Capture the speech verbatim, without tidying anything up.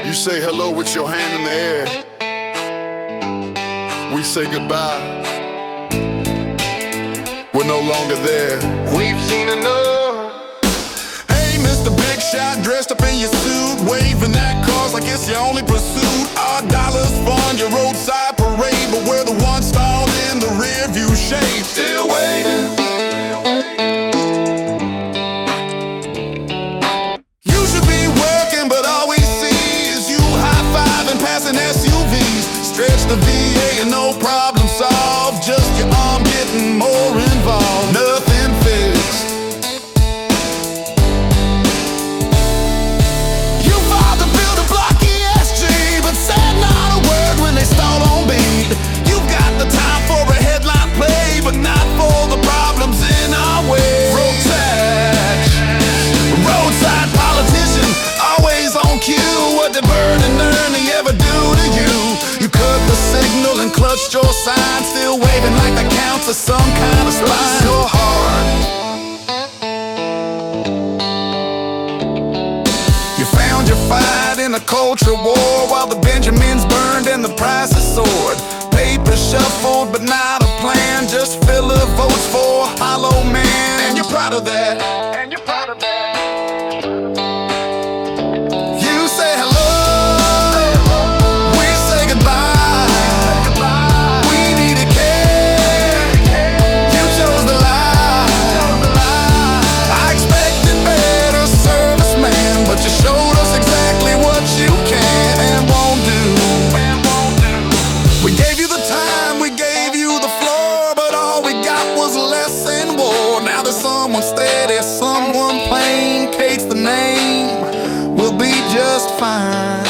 You say hello with your hand in the air. We say goodbye. We're no longer there. We've seen enough. Hey, Mister Big Shot, dressed up in your suit, waving at cars like it's your only pursuit. Our dollars fund your roadside parade, but we're the ones stalled in the rear view shade. Still waiting. You should be working, but all we see is you high-fiving, passing S U Vs. Stretch the V A and no problem solved, just your arm getting more involved. Nothing fixed. You fought to build a block E S G, but said not a word when they stalled on beat. You've got the time for a headline play, but not for the problems in our way. Road tax, roadside politician, always on cue. What did Bert and Ernie ever do to you? You cut the signal and clutched your sign, still waving like the counts of some kind of spine. Your heart. You found your fight in a culture war, while the Benjamins burned and the prices soared. Paper shuffled, but not a plan, just filler votes for a hollow man. And you're proud of that. And you're proud of that. You say hello, we say goodbye. We needed care, you chose the lie. I expected better service, man, but you showed us exactly what you can and won't do. We gave you the time, we gave you the floor, but all we got was less and war. Now there's someone steady, someone plain, Kate's the name. We'll be just fine.